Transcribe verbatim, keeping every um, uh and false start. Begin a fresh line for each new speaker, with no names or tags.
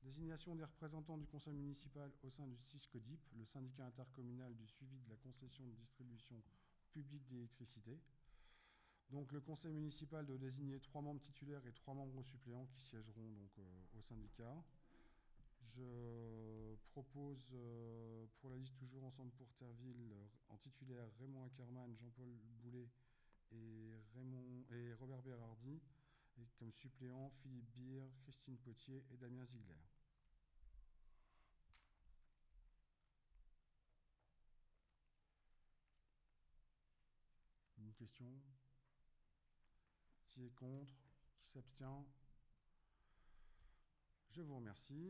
Désignation des représentants du conseil municipal au sein du SISCODIP, le syndicat intercommunal du suivi de la concession de distribution publique d'électricité. Donc le conseil municipal doit désigner trois membres titulaires et trois membres suppléants qui siégeront donc, euh, au syndicat. Je propose euh, pour la liste toujours Ensemble pour Terreville euh, en titulaire Raymond Ackerman, Jean-Paul Boulet et, Raymond, et Robert Bérardi. Et comme suppléant Philippe Beer, Christine Potier et Damien Ziegler. Une question? Qui est contre? Qui s'abstient? Je vous remercie.